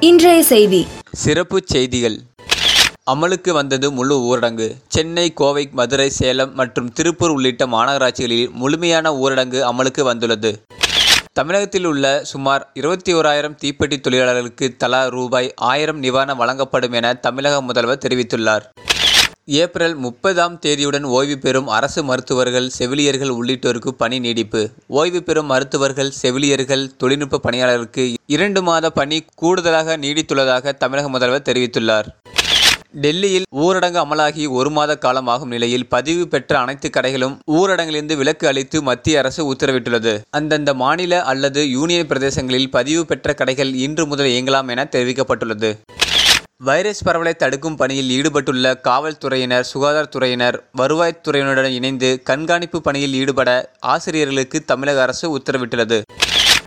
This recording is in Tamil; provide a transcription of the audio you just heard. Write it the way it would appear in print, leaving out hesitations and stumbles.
இன்றைய செய்தி. சிறப்புச் செய்திகள். அமலுக்கு வந்தது முழு ஊரடங்கு. சென்னை, கோவை, மதுரை, சேலம் மற்றும் திருப்பூர் உள்ளிட்ட மாநகராட்சிகளில் முழுமையான ஊரடங்கு அமலுக்கு வந்துள்ளது. தமிழகத்தில் உள்ள சுமார் 21,000 தீப்பெட்டி தொழிலாளர்களுக்கு தலா ரூபாய் 1000 நிவாரணம் வழங்கப்படும் என தமிழக முதல்வர் தெரிவித்துள்ளார். ஏப்ரல் 30ஆம் தேதியுடன் ஓய்வு பெறும் அரசு மருத்துவர்கள், செவிலியர்கள் உள்ளிட்டோருக்கு பணி நீடிப்பு. ஓய்வு பெறும் மருத்துவர்கள், செவிலியர்கள், தொழில்நுட்ப பணியாளர்களுக்கு 2 மாத பணி கூடுதலாக நீடித்துள்ளதாக தமிழக முதல்வர் தெரிவித்துள்ளார். டெல்லியில் ஊரடங்கு அமலாகி 1 மாத காலமாகும் நிலையில் பதிவு பெற்ற அனைத்து கடைகளும் ஊரடங்கிலிருந்து விலக்கு அளித்து மத்திய அரசு உத்தரவிட்டுள்ளது. அந்தந்த மாநில அல்லது யூனியன் பிரதேசங்களில் பதிவு பெற்ற கடைகள் இன்று முதல் இயங்கலாம் என தெரிவிக்கப்பட்டுள்ளது. வைரஸ் பரவலை தடுக்கும் பணியில் ஈடுபட்டுள்ள காவல்துறையினர், சுகாதாரத்துறையினர், வருவாய்த்துறையினருடன் இணைந்து கண்காணிப்பு பணியில் ஈடுபட ஆசிரியர்களுக்கு தமிழக அரசு உத்தரவிட்டுள்ளது.